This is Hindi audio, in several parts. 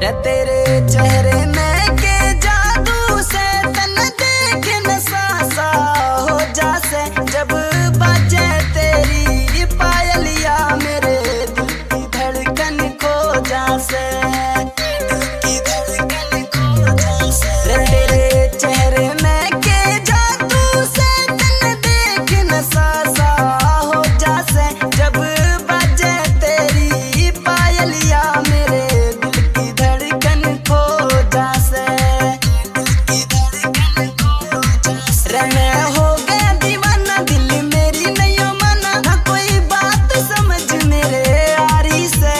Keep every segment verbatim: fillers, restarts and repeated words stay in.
रे तेरे चेहरे में के जादू से तन देख नशा सा हो जासे जब बाजे तेरी पायलिया मेरे दिल की धड़कन खो जासे दिल की धड़कन खो जासे रे तेरे चेहरे में के जादू से तन देख नशा सा हो जासे जब बाजे तेरी पायलिया मेरे दिल की धड़कन खो जासे दिल की धड़कन खो जासे रे मैं हो गया दीवाना दिल मेरी नहीं माना ना कोई बात समझ मेरे यारी से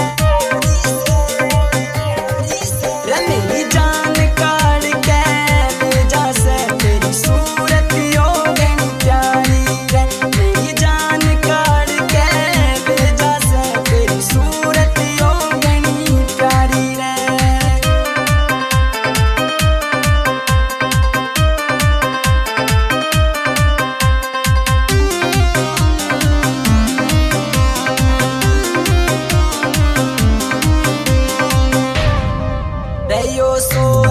रे मेरी जान काढ़ के ले जासे तेरी सूरत यो गणी प्यारी रे मेरी जान काढ़ के ले जासे तेरी सूरत यो गणी प्यारी रे। रे यो सो